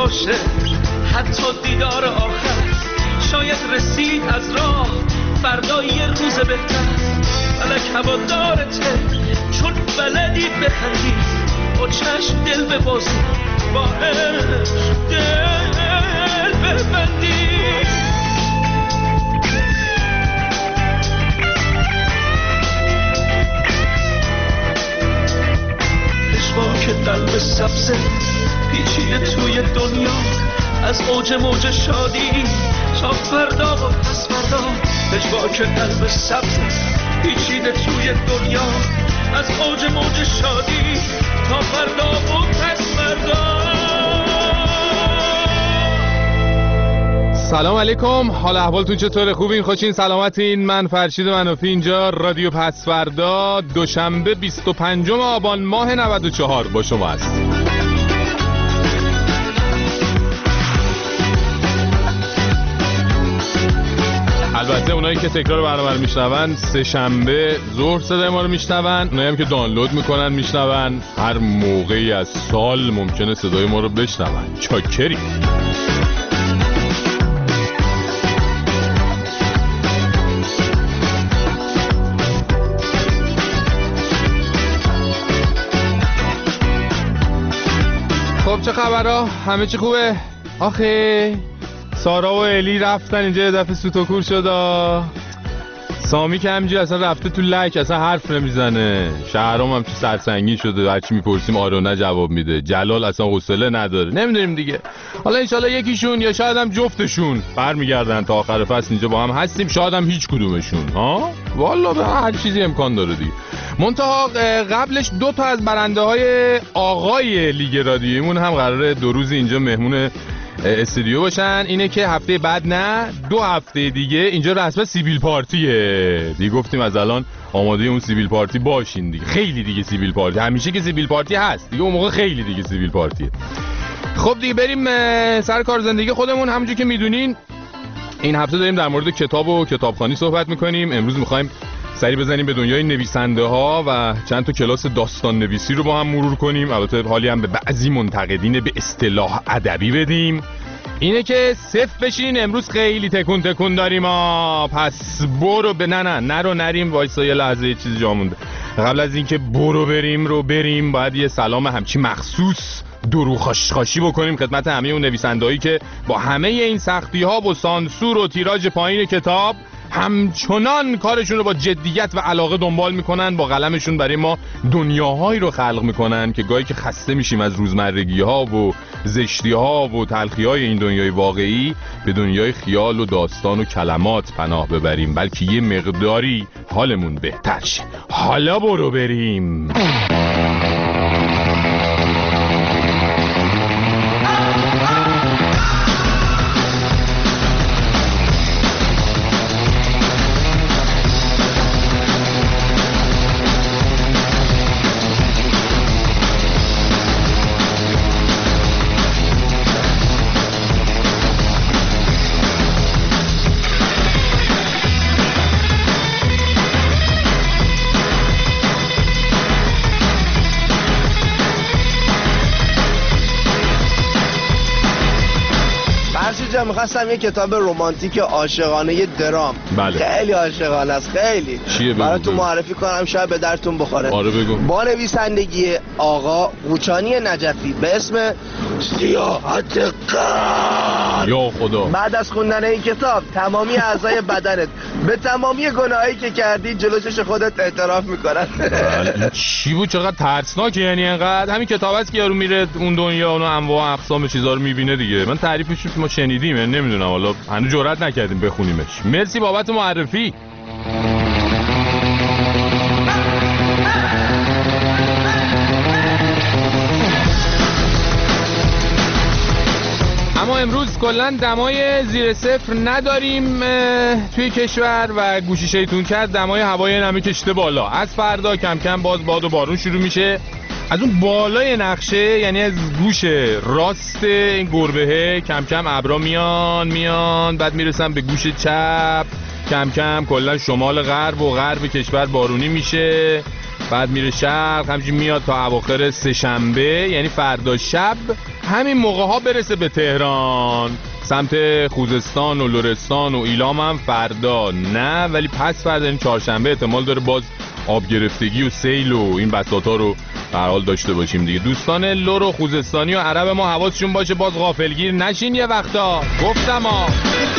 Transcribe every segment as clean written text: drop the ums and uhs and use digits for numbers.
باشه حتی دیدار آخر، شاید رسید از راه فردا یه روز بهتر. فلک هوادارته چون بلدی بخندی، با چشم دل ببازی، با عشق دل ببندی. که قلب سبزه پیچیده توی دنیا، از اوج موج شادی تا فردا و پس فردا. که قلب سبزه پیچیده توی دنیا، از اوج موج شادی تا فردا و پس فردا. سلام علیکم، حال احوالتون چطوره؟ خوبین؟ خوشین؟ سلامتین؟ من فرشید منافی، اینجا رادیو پسوردا، دوشنبه 25 آبان ماه 94 با شما هست. البته اونایی که تکرار برنامه رو میشنون، سه شنبه ظهر صدای ما رو میشنون. اونایی هم که دانلود میکنن میشنون، هر موقعی از سال ممکنه صدای ما رو بشنون. چاکری. خب چه خبرها؟ همه چی خوبه؟ آخه سارا و الی رفتن اینجا، یه دفعه سوت و کور شد. سامی که همینجوری اصلا رفته تو لک، اصلا حرف نمیزنه. شهرام هم تو سرسنگی شده، هرچی میپرسیم آره نه جواب میده. جلال اصلا حوصله نداره. نمیدونیم دیگه. حالا انشالله یکیشون یا شاید هم جفتشون برمیگردن تا آخر فصل اینجا با هم هستیم، شاید هم هیچ کدومشون. ها والله به هر چیزی امکان داره دیگه. منتها قبلش دو تا از برنده های آقای لیگ رادیویمون هم قراره 2 روز اینجا مهمون استودیو باشن. اینه که هفته بعد نه، 2 هفته دیگه اینجا رسما سیبیل پارتیه دیگه. گفتیم از الان آماده اون سیبیل پارتی باشین دیگه. خیلی دیگه سیبیل پارتی، همیشه که سیبیل پارتی هست دیگه، اون موقع خیلی دیگه سیبیل پارتیه. خب دیگه بریم سر کار زندگی خودمون. همونجوری که میدونین این هفته داریم در مورد کتاب و کتابخوانی صحبت میکنیم. امروز میخوایم سری بزنیم به دنیای نویسنده ها و چند تا کلاس داستان نویسی رو با هم مرور کنیم. البته حالی هم به بعضی منتقدین به اصطلاح ادبی بدیم. اینه که صفر بشین، امروز خیلی تکون تکون داریم. پس برو به نرو نریم، وایسا یه لحظه، یه چیزی جا مونده. قبل از اینکه بریم باید یه سلام همچی مخصوص درو خاشخاشی بکنیم خدمت همه اون نویسندهایی که با همه این سختی ها و سانسور و تیراژ پایین کتاب همچنان کارشون رو با جدیت و علاقه دنبال میکنن، با قلمشون برای ما دنیاهایی رو خلق میکنن که گاهی که خسته میشیم از روزمرگی ها و زشتی ها و تلخی های این دنیای واقعی، به دنیای خیال و داستان و کلمات پناه ببریم، بلکه یه مقداری حالمون بهتر شه. حالا برو بریم. می‌خواستم یه کتاب رمانتیک عاشقانه درام. بله. خیلی عاشقانه است، خیلی. چیه بگو؟ براتون معرفی کنم شاید به درتون بخوره. آره بگو. با نویسندگی آقا قوچانی نجفی به اسم سیاحت قلب. یا خدا. بعد از خوندن این کتاب تمامی اعضای بدنت به تمامی گناهایی که کردی جلو چش خودت اعتراف میکنن. چی بود؟ چقدر ترسناکه. یعنی انقدر همین کتاب است که یارو میره اون دنیا اون انواع اقسام چیزا رو میبینه دیگه. من تعریفش رو ما شنیدیم، نمیدونم حالا هنوز جرئت نکردیم بخونیمش. مرسی بابت معرفی. اما امروز کلن دمای زیر صفر نداریم توی کشور و گوشی شیطون کرد دمای هوای نمی کشته بالا. از فردا کم کم باز باد و بارون شروع میشه. از اون بالای نقشه، یعنی از گوش راست این گربهه کم کم ابرا میان بعد میرسن به گوش چپ، کم کم کلا شمال غرب و غرب کشور بارونی میشه، بعد میره شرق، همچنین میاد تا اواخر سه شنبه یعنی فردا شب همین موقع ها برسه به تهران، سمت خوزستان و لرستان و ایلام هم فردا نه، ولی پس فردا این چهارشنبه احتمال داره باز آب گرفتگی و سیل و این بساطا رو به هر حال داشته باشیم دیگه. دوستان لر و خوزستانی و عرب ما حواسشون باشه باز غافلگیر نشین یه وقتا، گفتم ها.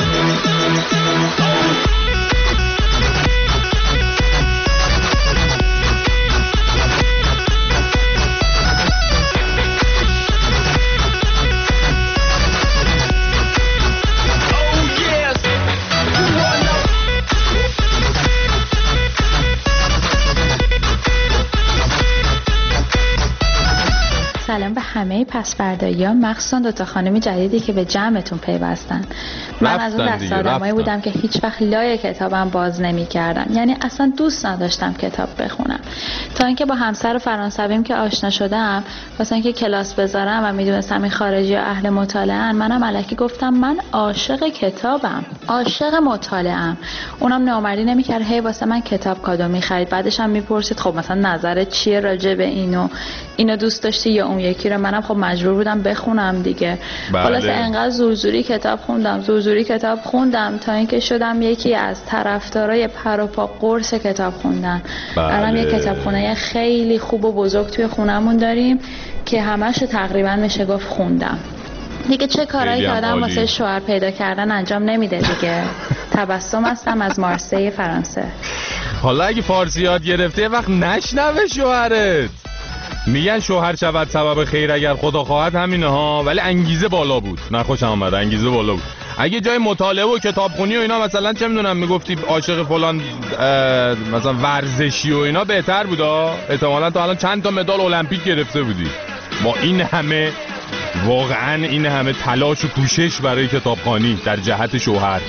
سلام به همه پس‌فردایی‌ها، مخصوصا دوتا خانمی جدیدی که به جمعتون پیوستن. من از اون دست آدمایی بودم که هیچ وقت لای کتابم باز نمی‌کردم، یعنی اصلا دوست نداشتم کتاب بخونم، تا اینکه با همسر فرانسویم که آشنا شدم واسه اینکه کلاس بذارم و میدونستم این خارجی‌ها اهل مطالعه‌ان، منم الکی گفتم من عاشق کتابم، عاشق مطالعه‌ام. اونم نامردی نمی‌کرد، هی واسه من کتاب کادو می‌خرید. بعدش هم میپرسید خب مثلا نظرت چیه راجع به اینو دوست داشتی یا اون یکی رو؟ منم خب مجبور بودم بخونم دیگه. خلاصه انقدر زورزوری کتاب خوندم تا اینکه شدم یکی از طرفدارای پر و پا قرص کتاب خوندن. الان یه کتابخونه خیلی خوب و بزرگ توی خونمون داریم که همش تقریبا میشه گفت خوندم دیگه. چه کارایی که آدم واسه شوهر پیدا کردن انجام نمیده دیگه. تبسم هستم از مارسی فرانسه. حالا اگه فارسی یاد گرفته یه وقت نشنوه شوهرت. میگن شوهر شود سبب خیر اگر خدا خواهد، همینه ها، ولی انگیزه بالا بود. نخوشم آمد، انگیزه بالا بود. اگه جای مطالعه و کتابخونی و اینا مثلا چه میدونم میگفتی عاشق فلان مثلا ورزشی و اینا بهتر بود، احتمالاً تو الان چند تا مدال المپیک گرفته بودی. با این همه واقعا این همه تلاش و کوشش برای کتابخوانی در جهت شوهر.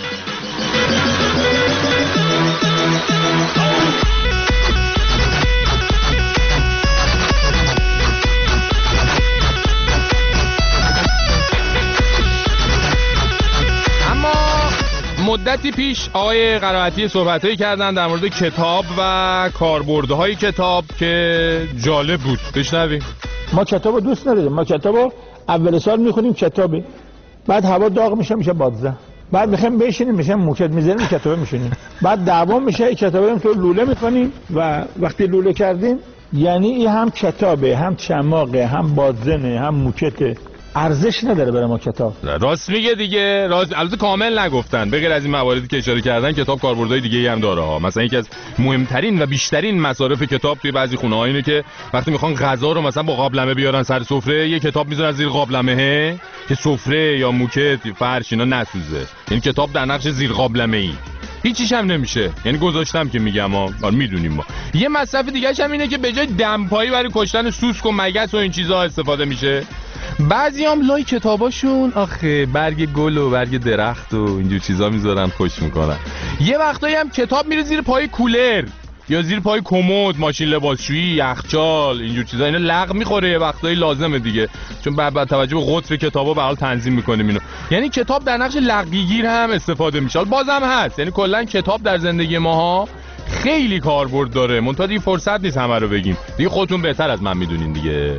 مدتی پیش آقای قرائتی صحبتایی کردن در مورد کتاب و کاربردهای کتاب که جالب بود. بشنویم. ما کتابو دوست نداریم. ما کتابو اول سال میخونیم کتابی، بعد هوا داغ میشه بادزه، بعد میخوایم بشینیم میشه موکت میذاریم کتابه میشینیم، بعد دعوا میشه کتابه رو تو لوله میکنیم و وقتی لوله کردیم یعنی این هم کتابه، هم چماقه، هم بادزنه، هم موکته. ارزش نداره برای ما کتاب. راست میگه دیگه. البته کامل نگفتن، بغیر از این مواردی که اشاره کردن کتاب کاربردهای دیگه‌ای هم داره ها. مثلا یکی از مهمترین و بیشترین مصارف کتاب توی بعضی خونه‌ها اینه که وقتی میخوان غذا رو مثلا با قابلمه بیارن سر سفره، یه کتاب میذارن زیر قابلمه که سفره یا موکت فرش اینا نسوزه. این کتاب در نقش زیر قابلمه‌ای هیچیش هم نمیشه، یعنی گذاشتم که میگم ما میدونیم. ما یه مصرف دیگه هم اینه که به جای دمپایی برای کشتن سوسک و مگس و این چیزا استفاده میشه. بعضیام لای کتاباشون آخه برگ گل و برگ درخت و اینجور چیزا میذارن خوش میکنن. یه وقتایی هم کتاب میره زیر پای کولر یا زیر پای کمد، ماشین لباسشویی، یخچال، اینجور چیزا. اینا لغ میخوره یه وقتایی، لازمه دیگه، چون بعد توجه به قطر کتابا به حال تنظیم میکنیم اینو. یعنی کتاب در نقش لغویگیر هم استفاده میشه. بازم هست، یعنی کلا کتاب در زندگی ماها خیلی کاربرد داره. منتها دیگه فرصت نیست همه رو بگیم دیگه، خودتون بهتر از من میدونین دیگه.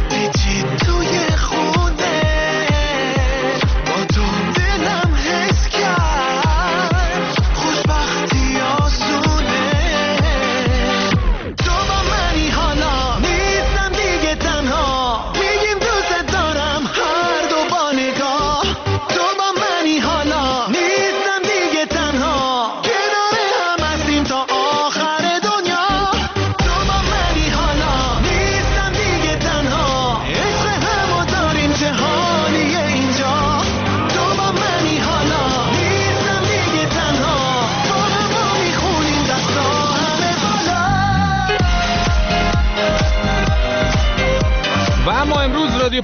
دلم حس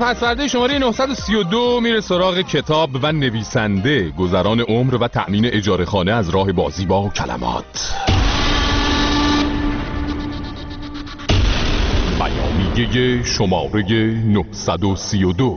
پسورده شماره 932 میره سراغ کتاب و نویسنده، گذران عمر و تأمین اجاره خانه از راه بازی با کلمات. بیانیه شماره 932.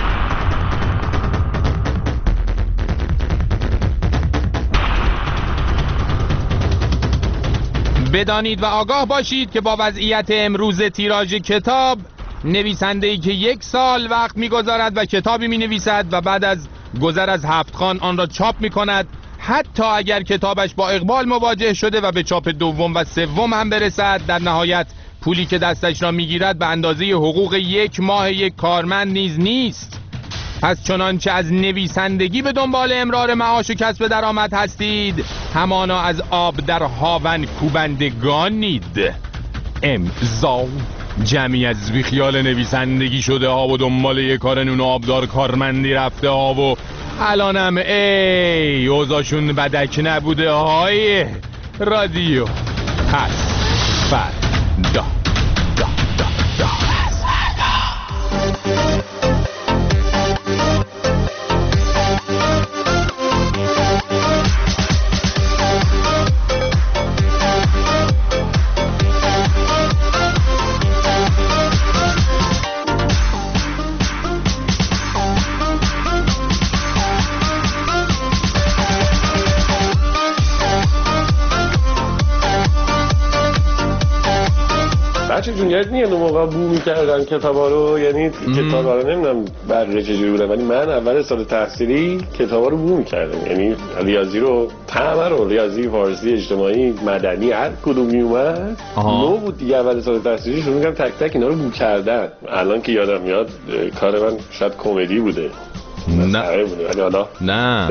بدانید و آگاه باشید که با وضعیت امروز تیراژ کتاب، نویسنده‌ای که 1 سال وقت می‌گذارد و کتابی می‌نویسد و بعد از گذر از 7 خوان آن را چاپ می‌کند، حتی اگر کتابش با اقبال مواجه شده و به چاپ دوم و سوم هم برسد، در نهایت پولی که دستش را می‌گیرد به اندازه حقوق 1 ماه یک کارمند نیز نیست. پس چنانچه از نویسندگی به دنبال امرار معاش و کسب درآمد هستید، همانا از آب در هاون کوبندگانید. امضا جمعی از بیخیال نویسندگی شده ها و دنبال یک کار نون و آبدار کارمندی رفته ها و الانم ای اوضاعشون بدک نبوده های رادیو پس فردا. بچه جون یعنی اون موقع بو میکردن کتابا رو، یعنی کتابا رو نمیدونم بقیه چجوری بودن، ولی من اول سال تحصیلی کتابا رو بو میکردم. یعنی ریاضی رو همه رو، ریاضی، فارسی، اجتماعی، مدنی، هر کدوم میومد نو بود دیگه. اول سال تحصیلی شروع کردم تک تک اینا رو بو کردن. الان که یادم میاد کار من شاید کمدی بوده. نه بوده ولی حالا نه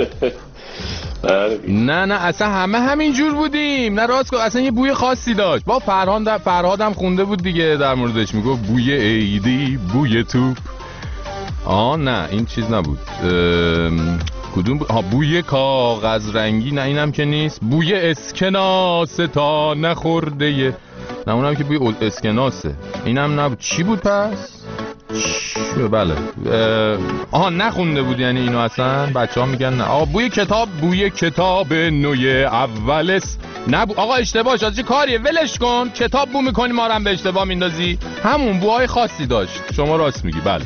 نه اصلا همه همین جور بودیم. نه راست اصلا یه بوی خاصی داشت. با فرهادم خونده بود دیگه در موردش، میگه بوی ایدی، بوی توپ. نه این چیز نبود. کدوم بوی کاغذ رنگی؟ نه اینم که نیست. بوی اسکناس تا نخورده. نه اونم که بوی اسکناسه. اینم نبود. چی بود پس؟ بله نخونده بود یعنی اینو اصلا. بچه‌ها میگن نه. بوی کتاب نوی اولس. نه آقا اشتباه شد. چه کاریه؟ ولش کن. کتاب بو میکنی ما رو هم به اشتباه میندازی. همون بوهای خاصی داشت. شما راست میگی. بله.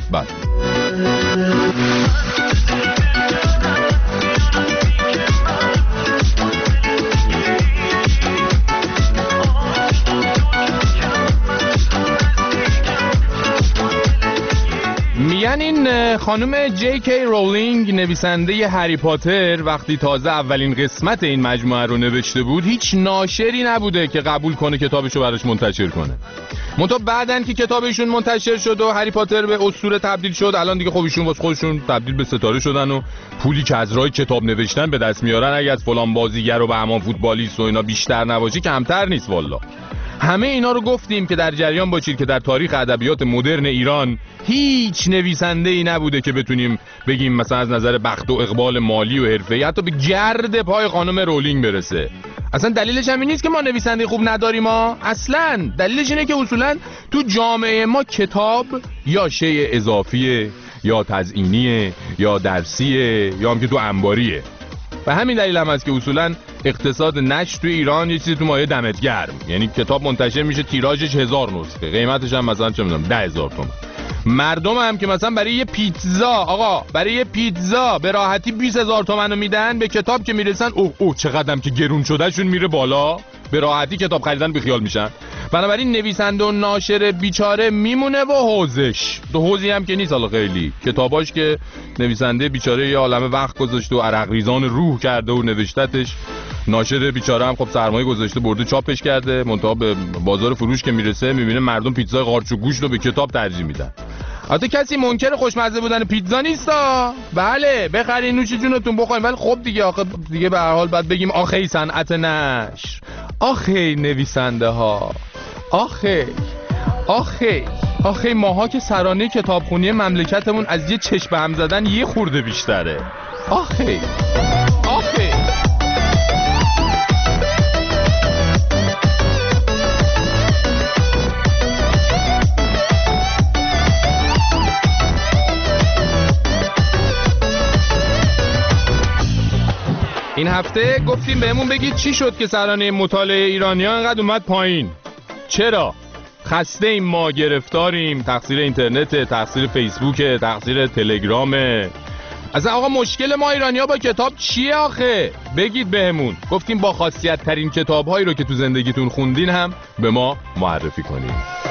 میگن این خانم جی کی رولینگ، نویسنده هری پاتر، وقتی تازه اولین قسمت این مجموعه رو نوشته بود، هیچ ناشری نبوده که قبول کنه کتابشو براش منتشر کنه. منتها بعدن که کتابشون منتشر شد و هری پاتر به اسطوره تبدیل شد، الان دیگه خب ایشون واسه خودشون تبدیل به ستاره شدن و پولی که از راه کتاب نوشتن به دست میارن اگه از فلان بازیگر و بهمان فوتبالیست و اینا بیشتر نباشه کمتر نیست والا. همه اینا رو گفتیم که در جریان باشید که در تاریخ ادبیات مدرن ایران هیچ نویسنده‌ای نبوده که بتونیم بگیم مثلا از نظر بخت و اقبال مالی و حرفه‌ای حتی به گرد پای خانم رولینگ برسه. اصلا دلیلش همین نیست که ما نویسنده خوب نداریم ما. اصلا دلیلش اینه که اصولا تو جامعه ما کتاب یا شیء اضافیه یا تزیینیه یا درسیه یا هم که تو انباریه. و همین دلیل هم هست که اصولا اقتصاد نشر تو ایران یه چیزی تو مایه دمت گرم. یعنی کتاب منتشر میشه تیراژش 1000 نسخه، قیمتش هم مثلا چه میدونم 10000 تومان. مردم هم که مثلا برای یه پیتزا به راحتی 20000 تومان رو میدن، به کتاب که میرسن اوه چقدرم که گرون شده شون میره بالا، به راحتی کتاب خریدن بیخیال میشن. بنابراین نویسنده و ناشر بیچاره میمونه با حوزش. تو حوزی هم که نیست حالا خیلی. کتاباش که نویسنده بیچاره یه عالمه وقت گذاشته و عرق ریزان روح کرده و نوشتتش، ناشر بیچاره هم خب سرمایه گذاشته برده چاپش کرده، منتها به بازار فروش که میرسه میبینه مردم پیتزای قارچ و گوشت رو به کتاب ترجیح میدن. البته کسی منکر خوشمزه بودن پیتزا نیستا، بله بخرین نوش جونتون بخورین، ولی خب دیگه آخه دیگه به هر حال باید بگیم آخه صنعت نشر، آخه نویسنده ها، آخه ماها که سرانه کتابخونی مملکتمون از یه چشم به هم زدن یه خورده بیشتره. آخه این هفته گفتیم بهمون بگید چی شد که سرانه مطالعه ایرانی‌ها انقدر اومد پایین؟ چرا؟ خسته ایم ما، گرفتاریم، تقصیر اینترنت، تقصیر فیسبوک، تقصیر تلگرامه. اصلا آقا مشکل ما ایرانی‌ها با کتاب چیه آخه؟ بگید بهمون. گفتیم با خاصیت ترین کتاب‌هایی رو که تو زندگیتون خوندین هم به ما معرفی کنین.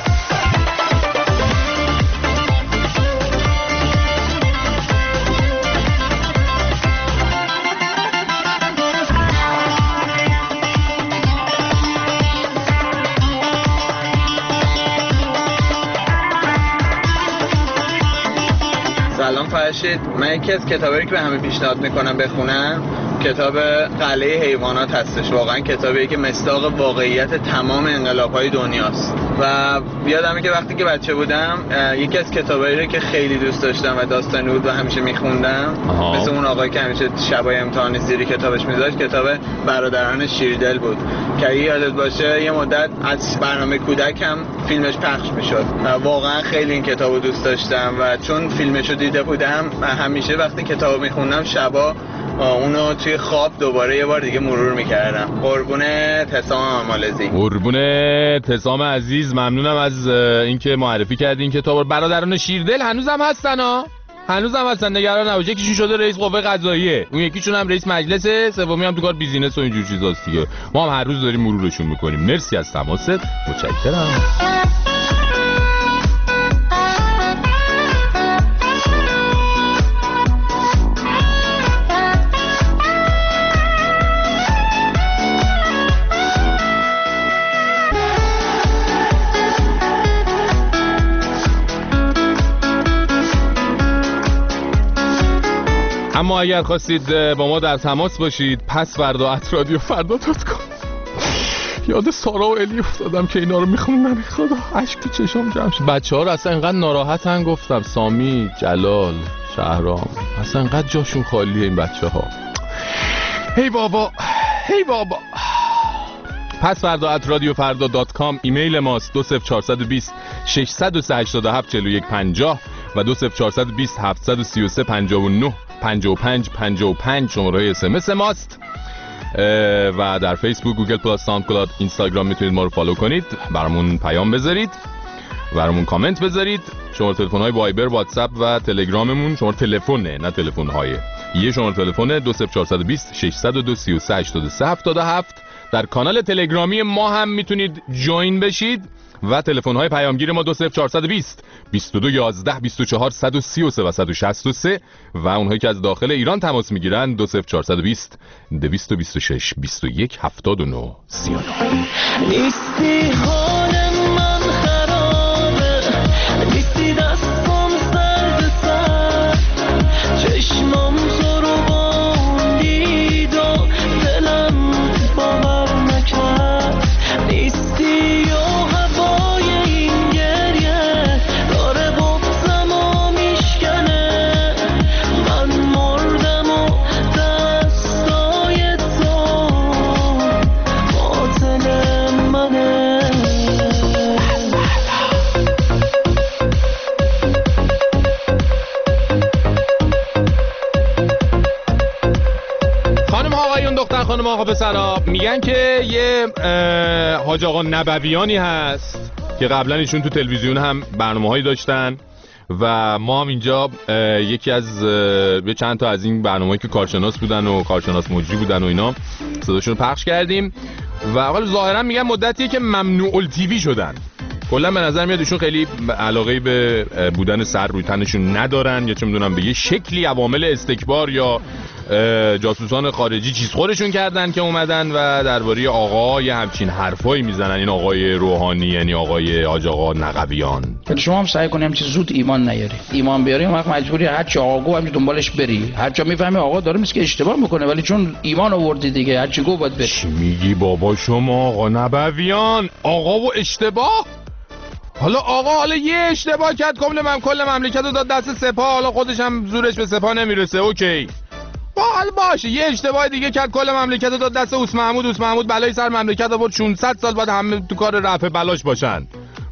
سلام فرشید، من یکی از کتابایی که به همه پیشنهاد میکنم بخونن کتاب قلعه حیوانات هستش. واقعا کتابیه که مصداق واقعیت تمام انقلاب‌های دنیاست و یادمه که وقتی که بچه بودم یکی از کتابایی رو که خیلی دوست داشتم و داستانی بود و همیشه میخوندم مثل اون آقایی که همیشه شبای امتحان زیر کتابش میذاشت، کتاب برادران شیردل بود که اگه یادت باشه یه مدت از برنامه کودک هم فیلمش پخش میشد. واقعا خیلی این کتابو دوست داشتم و چون فیلمشو دیده بودم همیشه وقتی کتابو میخوندم شبا اونو توی خواب دوباره یه بار دیگه مرور میکردم. قربونه تسام آمالزی. قربونه تسام عزیز، ممنونم از اینکه معرفی کردین کتاب. برادران شیردل هنوزم هستن ها؟ هنوزم هستن، نگران نباش. یکیشون شده رئیس قوه قضاییه، اون یکیشون هم رئیس مجلسه، سومی هم تو کار بیزینس و اینجور چیزاست دیگه. ما هم هر روز داریم مرورشون میکنیم. مرسی از تماست، متشکرم. اما اگر خواستید با ما در تماس باشید pasfarda@radiofarda.com. یاد سارا و الی افتادم که اینا رو میخوندن، خدا اشک تو چشام جمع شد. بچه‌ها رو اصلا اینقدر ناراحتن، گفتم سامی، جلال، شهرام، اصلا اینقدر جاشون خالیه این بچه‌ها. هی بابا هی بابا. pasfarda@radiofarda.com ایمیل ماست. 20420 687 4150 و 20420 733 59 55 55 شماره SMS ماست. و در فیسبوک، گوگل پلاس، ساوندکلاود، اینستاگرام میتونید ما رو فالو کنید، برامون پیام بذارید، برامون کامنت بذارید. شماره تلفن‌های وایبر، واتساپ و تلگراممون، شماره تلفنه نه تلفن‌های، یه شماره تلفن 20420 602 33 83 77. در کانال تلگرامی ما هم میتونید جوین بشید و تلفن‌های پیامگیر ما 20420 22 11 24 133 و 163 و اونهایی که از داخل ایران تماس میگیرن 20420 226 21 79 39. نیستی حال من خرابه، نیستی دستم سرد سر، چشمام تو رو باندید و دلم باور نکرد. نیستی و هوای این گریه داره بغزم و میشکنه، من مردم و دستای تو قاتل منه. خانم ها آقایون، دختر خانم آقا پسرا، میگن که یه حاج آقا نبویانی هست که قبلا ایشون تو تلویزیون هم برنامه‌هایی داشتن و ما هم اینجا یکی از چند تا از این برنامه‌هایی که کارشناس بودن و کارشناس مجری بودن و اینا صداشون رو پخش کردیم و حالا ظاهرا میگن مدتیه که ممنوع التیوی شدن. کلا به نظر میاد ایشون خیلی علاقه به بودن سر روی تنشون ندارن، یا چه میدونم به یه شکلی عوامل استکبار یا جاسوسان خارجی چیز خورشون کردن که اومدن و درباره آقا یه همچین حرفایی میزنن. این آقای روحانی، یعنی آقای حاج آقا نقویان. شما هم سعی کنیم چه زود ایمان نیاری. ایمان بیاری اون وقت مجبوری هر چی آقا گفت همین دنبالش بری. هر جا میفهمی آقا داره میگه اشتباه میکنه، ولی چون ایمان آوردی دیگه هر چی گفت باید بری. چی میگی بابا شما آقا نقویان؟ آقا و اشتباه؟ حالا یه اشتباه کرد کل مملکت رو داد دست سپاه، حالا خودش هم زورش به سپاه نمیرسه، اوکی باشه. یه اشتباه دیگه کرد کل مملکت رو داد دست اوس محمود بلای سر مملکت آورد، 600 سال بعد همه تو کار رفع بلاش باشن.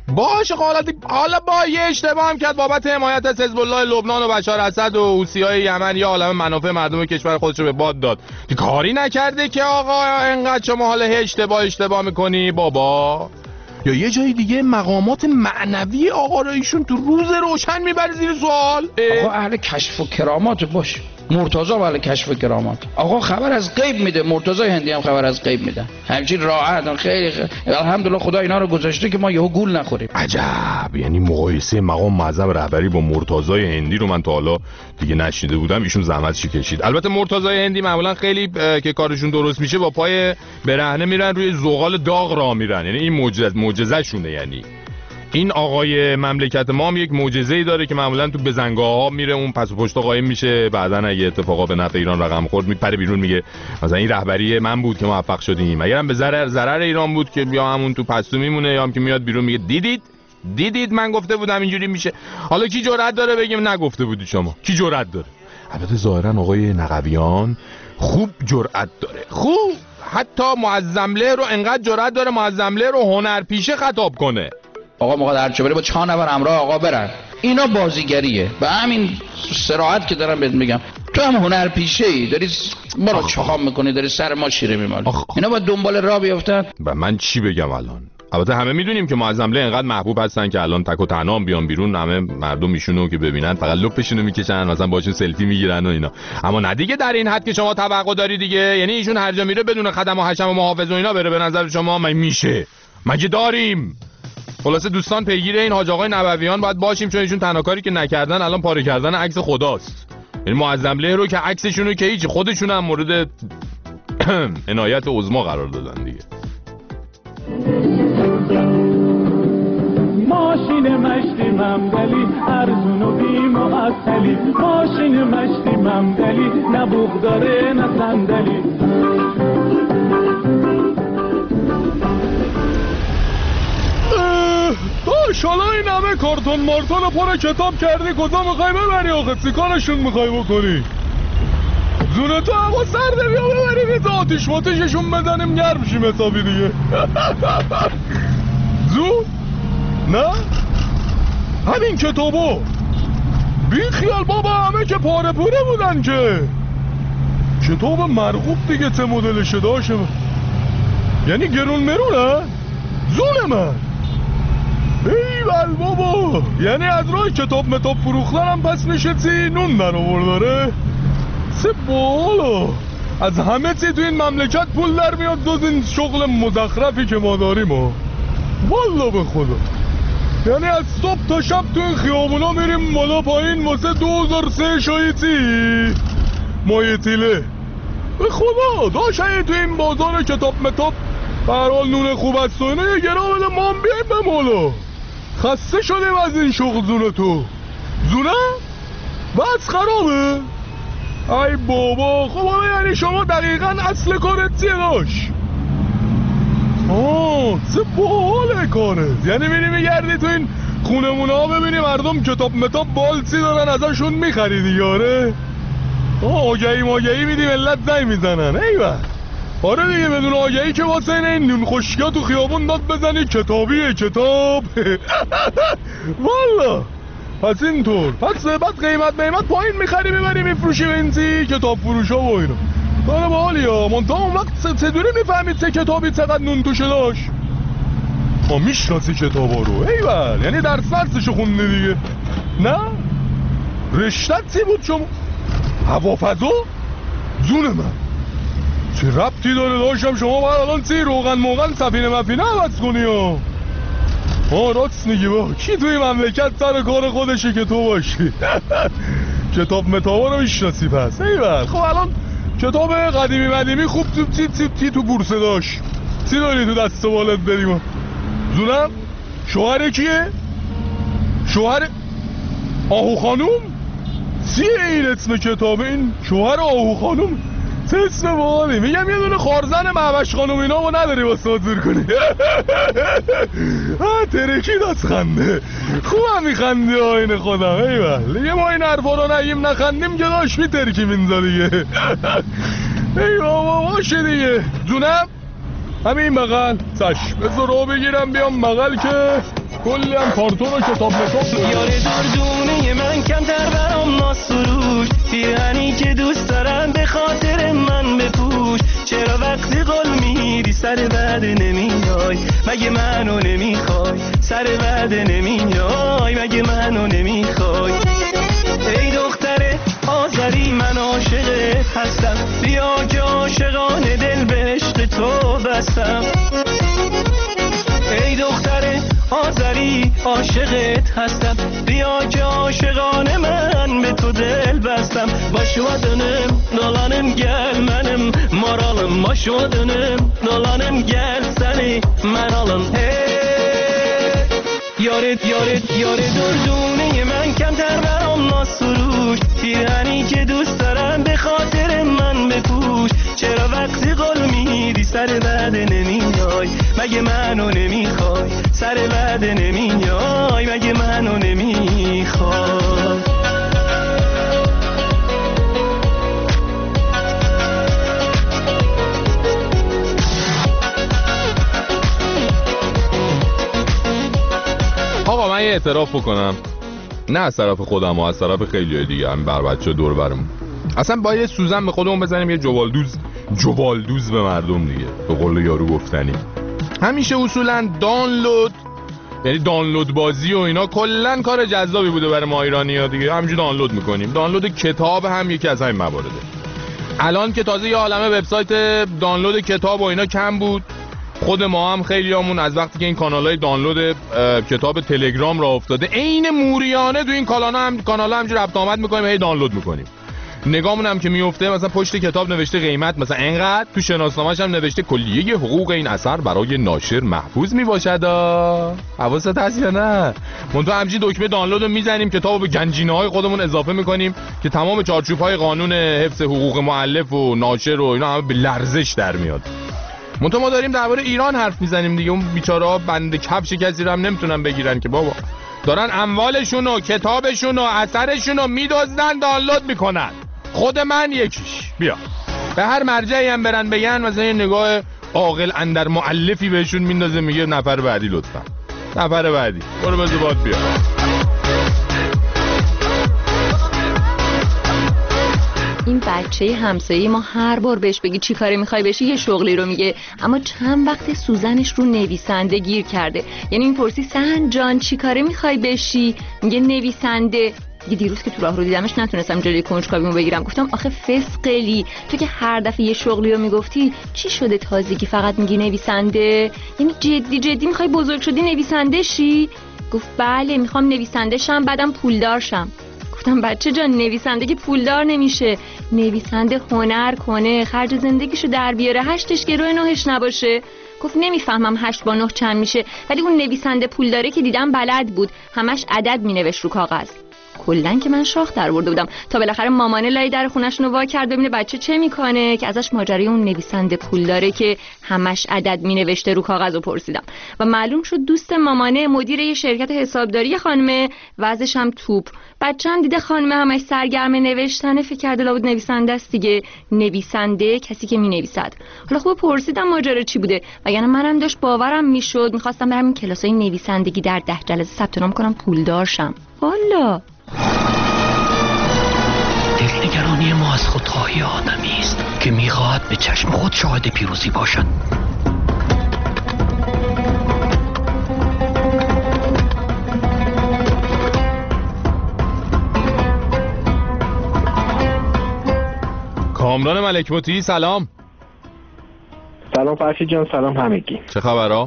باشه حالا با یه اشتباه هم کرد بابت حمایت از حزب الله لبنان و بشار اسد و حوثی‌های یمن یا عالم منافع مردم کشور خودش رو به باد داد. کاری نکرده که آقا انقدر شما حالا اشتباه میکنی بابا. یا یه جای دیگه مقامات معنوی آقا رو ایشون تو روز روشن میبره زیر سوال. آقا اهل کشف و کرامات باش. مرتضی اهل کشف و کرامات. آقا خبر از غیب میده. مرتضی هندی هم خبر از غیب میده. همچین راحت خیلی الحمدلله خدا اینا رو گذاشته که ما یهو گول نخوریم. عجب، یعنی مقایسه مقام معظم رهبری با مرتضی هندی رو من تا حالا دیگه نشنیده بودم. ایشون زحمتش کشید. البته مرتضی هندی معمولا خیلی که کارشون درست میشه با پای برهنه میرن روی زغال داغ راه میرن. یعنی این معجزه شونه. یعنی این آقای مملکت ما هم یک معجزه‌ای داره که معمولا تو بزنگاه‌ها میره اون پس و پشت قایم میشه، بعدن اگه اتفاقا به نفع ایران رقم خورد میپره بیرون میگه مثلا این رهبری من بود که موفق شدیم، اگرم به ضرر ایران بود که یا همون تو پستو میمونه یا هم که میاد بیرون میگه دیدید من گفته بودم اینجوری میشه. حالا کی جرأت داره بگیم نگفته بودی شما؟ کی جرأت داره؟ البته ظاهرا آقای نقویان خوب جرأت داره، خوب. حتی معظمله رو انقدر جرأت داره معظمله رو هنرپیشه خطاب کنه. آقا موقع هرچه بره با 4 نفر همراه آقا برن. اینا بازیگریه. به همین صراحت که دارم بهت میگم تو هم هنرپیشه‌ای داری ما رو چخام میکنی، داری سر ما شیره میمالی. اینا با دنبال راه بیافتن. و من چی بگم الان؟ البته همه میدونیم که معظمله انقدر محبوب هستن که الان تک و تنها بیان بیرون همه مردم ایشونو که ببینن فقط لپشونو میکشن، مثلا باشون سلفی میگیرن و اینا. اما نه دیگه در این حد که شما توقع داری دیگه. یعنی ایشون هر جا میره بدون خدم و حشم و محافظ و اینا بره. به نظر شما میشه؟ مگه داریم؟ خلاصه دوستان پیگیر این حاج آقای نبویان باید باشیم، چون ایشون تنها کاری که نکردن الان پاره کردن عکس خداست. یعنی معظمله رو که عکسشون رو که هیچ خودشون هم مورد عنایت عظما قرار دادن دیگه. ماشین مشتی ممدلی ارزون و بی معطلی، ماشین مشتی ممدلی نه بوق داره نه صندلی. داش حالا این همه کارتون مارتون پر کتاب کردی کجا میخوای ببری آخه؟ چیکارشون میخوای بکنی؟ زونه تو هوا سرده بیا ببریم یه آتیش ماتیششون بزنیم گرم شیم حسابی دیگه. زود؟ نه؟ همین کتابو بی خیال بابا، همه که پاره پوره بودن که. کتاب مرغوب دیگه چه مدلشه داشه من. یعنی گرون مرونه؟ زون من ایول بابا، یعنی از راه کتاب متاب فروختن هم پس میشه چی؟ نون در آورداره؟ چه بالا از همه چی تو این مملکت پول در میاد جز این شغل مزخرفی که ما داریم ها. والا به خدا، یعنی از صبح تا شب تو این خیابونا میریم بالا پایین واسه 2003 شاییتی مایتیله. به خدا داشته تو این بازار کتاب متاب برحال نون خوب است و اینه یه گرا بده ما هم بیاییم به مولا. خسته شدیم از این شغل زونه تو. زونه؟ بس خرابه؟ ای بابا خب حالا یعنی شما دقیقا اصل کارت چیه داشت؟ چه باحاله کارت. یعنی میری میگردی تو این خونمونه ها ببینی مردم کتاب متاب بالچی دارن ازشون میخریدی یاره؟ آگهی میدی ملت زنگ میزنن. ایوه آره دیگه، بدون آگهی که واسه این نون خشکیا تو خیابون داد بزنی کتابیه کتاب. والا پس اینطور پس بعد قیمت پایین میخری میبری میفروشی به اینتی کتاب فروشا و اینا. داره با حالی ها منطقه اون وقت چطوری میفهمید چه کتابی چقدر نون توشه داشت؟ میشناسی کتابا رو؟ ایول یعنی در سرسشو خونده دیگه. نه؟ رشتت چی بود شما؟ هوافضا؟ زون من چه ربطی داره داشتم شما باید الان چی روغن موغن سفینه مفینه عوض کنی ها؟ راست میگی با کی توی مملکت سر کار خودشه که تو باشی؟ کتاب متابا رو میشناسی پس. ایول خب الان کتاب قدیمی مدیمی خوب چی تو بورسه داشت؟ چی داری تو دست بالت بریم؟ زونم شوهر کیه؟ شوهر آهو خانوم؟ چیه این اسم کتاب؟ این شوهر آهو خانوم چه اسم باحالی. میگم یه دونه خارزن معوش خانوم اینا ما نداری واسه حضور کنی. ترکید از خنده. خوبم میخندی آین خودم. ایول دیگه ما این حرفا رو نگیم نخندیم که داشت میترکی منزا دیگه. ای بابا باشه دیگه. جونم همین بغل چشم بذار رو بگیرم بیام بغل که کلی هم کارتون و کتاب یار دردونه من کمتر برام ناسروش، پیرهنی که دوست دارم به خاطر من بپوش. چرا وقتی قول میری سر وعده نمیای؟ مگه منو نمیخوای؟ سر وعده نمیای؟ مگه منو نمیخوای؟ ای دختر آذری من عاشقت هستم، بیا که عاشقانه دل به عشق تو بستم. ای دختر آذری عاشقت هستم، بیا که عاشقانه من به تو دل بستم. Başladınım dolanım gel benim moralım, başladınım dolanım gel seni ben alım. Yare durdune من کمتر برام ناسروش، پیرهنی که دوست دارم به خاطر من بپوش. چرا وقتی قول میری سر وعده نمیای؟ مگه منو نمیخوای؟ سر وعده نمیای؟ مگه منو نمیخوای؟ آقا من یه اعتراف بکنم، نه از طرف خودم و از طرف خیلی دیگه هم بر بچه دور برمون، اصلا با یه سوزن به خودمون بزنیم یه جوالدوز به مردم دیگه، به قول یارو گفتنی. همیشه اصولا دانلود، یعنی دانلود بازی و اینا کلن کار جذابی بوده برای ما ایرانی‌ها دیگه. همینجوری دانلود میکنیم. دانلود کتاب هم یکی از همین موارده. الان که تازه یه عالمه وبسایت دانلود کتاب و اینا کم بود، خود ما هم خیلیامون از وقتی که این کانالای دانلود کتاب تلگرام راه افتاده، عین موریانه تو این کانالا همینجوری رفت آمد میکنیم، هی دانلود میکنیم. نگامون هم که میفته مثلا پشت کتاب نوشته قیمت مثلا اینقدر، تو شناسنامه‌اش هم نوشته کلیه حقوق این اثر برای ناشر محفوظ میباشد. حواست هست یا نه؟ من تو همچین دکمه دانلود رو میزنیم، کتابو به گنجینه‌های خودمون اضافه میکنیم که تمام چارچوب‌های قانون حفظ حقوق مؤلف و ناشر و اینا همه به لرزش در میاد. منتها ما داریم درباره ایران حرف میزنیم دیگه. اون بیچاره‌ها بند کفش کسی رو هم نمیتونن بگیرن که بابا، دارن اموالشون و کتابشون و اثرشون رو میدزدن دانلود میکنن. خود من یکیش. بیا به هر مرجعی هم برن بگن مثلا یه نگاه عاقل اندر مؤلفی بهشون میندازه، میگه نفر بعدی لطفا، نفر بعدی برو به زباد بیا. این بچه همسایه ما هر بار بهش بگی چی کاره میخوای بشی یه شغلی رو میگه، اما چند وقت سوزنش رو نویسنده گیر کرده. یعنی میپرسی سهن جان چی کاره میخوای بشی؟ میگه نویسنده. دیروز که تو راه رو دیدمش نتونستم جلوی کنجکاویمو بگیرم، گفتم آخه فسقلی، تو که هر دفعه یه شغلی رو میگفتی چی شده تازگی فقط میگی نویسنده؟ یعنی جدی میخوای بزرگ شدی نویسنده شی؟ گفت بله میخوام نویسنده شم بعدم پولدار شم. گفتم بچه جان نویسنده که پولدار نمیشه، نویسنده هنر کنه، خرج زندگیشو در بیاره، 8ش گروه 9ش نباشه. گفت نمیفهمم 8 با 9 چند میشه، ولی اون نویسنده پولداره که دیدم بلد بود، همش عدد مینوشت رو کاغذ. کلن که من شاخ در برده بودم تا بالاخره مامانه لای در خونه‌شون رو وا کرد ببینه بچه چه میکنه، که ازش ماجرای اون نویسنده پولداره که همش عدد مینوشته رو کاغذ رو پرسیدم و معلوم شد دوست مامانه مدیر یه شرکت حسابداری خانمه، وضعش هم توپ. بچه‌م دیده خانمه همش سرگرم نوشتن، فکر کرده لابد نویسنده است دیگه. نویسنده کسی که مینویسد. حالا خوب پرسیدم ماجرا چی بوده، وگرنه منم داشت باورم میشد میخواستم برم این کلاسای نویسندگی در 10 جلسه ثبت نام کنم پولدار شم. والا دلنگرانی ما از خودخواهی آدمی است که میخواهد به چشم خود شاهد پیروزی باشد. کامران ملکموتی سلام. سلام فرشید جان، سلام همگی. چه خبرها؟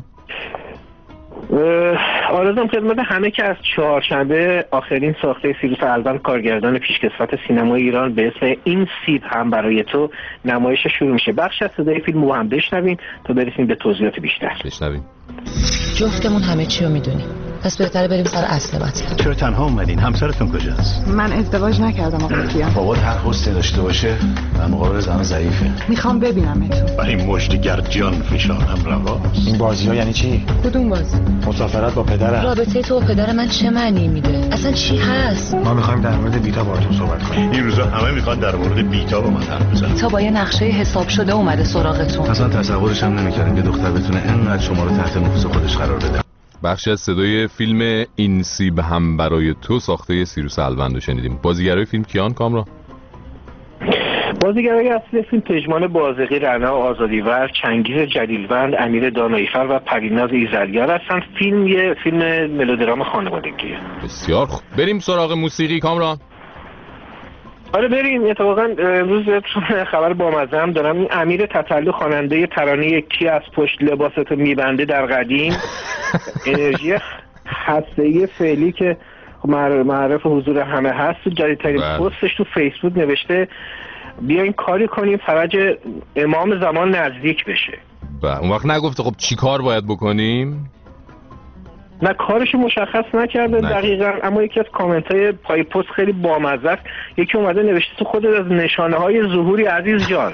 آرزوم خدمت همه که از چهارشنبه آخرین ساخته سیروس البم کارگردان پیشکسوت سینمای ایران به اسم این سیب هم برای تو نمایش شروع میشه. بخش از صدای فیلم رو هم بشنویم تا برسیم به توضیحات بیشتر. بشنویم. جفتمون همه چی رو میدونیم، پس بهتره بریم سر اصل مطلب. چرا تنها اومدین؟ همسرتون کجاست؟ من ازدواج نکردم آقا کیان. بابات هر حسنی داشته باشه در مقابل زن ضعیفه. میخوام ببینمتون. ولی مشتگر جان فشانم رواست. این بازی‌ها یعنی چی؟ کدوم بازی؟ مسافرت با پدرم. رابطه تو و پدر من چه معنی میده؟ اصلا چی هست؟ ما میخوایم در مورد بیتا باهاتون صحبت کنیم. این روزا همه میخوان در مورد بیتا با من حرف بزنن. بیتا با یه نقشه حساب شده اومده سراغتون. اصلا تصورش هم نمی‌کردم که دختر بتونه اینقدر شما رو تحت نفوذ خودش قرار بده. بخشی از صدای فیلم این سیب هم برای تو ساخته سیروس الوند رو شنیدیم. بازیگرای فیلم کیان کامران؟ بازیگرای اصلی فیلم پژمان بازقی، رنا آزادیور، چنگیز جلیلوند، امیر داناییفر و پریناز ایزدیار هستن. فیلم یه فیلم ملودرام خانوادگیه. بسیار خوب، بریم سراغ موسیقی کامران. آره بریم. اتفاقا امروز خبر بامزه هم دارم. این امیر تتلو خواننده ترانه کی از پشت لباستو میبنده در قدیم انرژی هسته‌ای فعلی که معرف حضور همه هست، جدیدترین پستش تو فیسبوک نوشته بیاین کاری کنیم فرج امام زمان نزدیک بشه. اون وقت نگفته خب چی کار باید بکنیم؟ نه کارشو مشخص نکرده دقیقاً، اما یکی از کامنت‌های پای پست خیلی بامزه است. یکی اومده نوشته تو خودت از نشانه‌های ظهوری عزیز جان.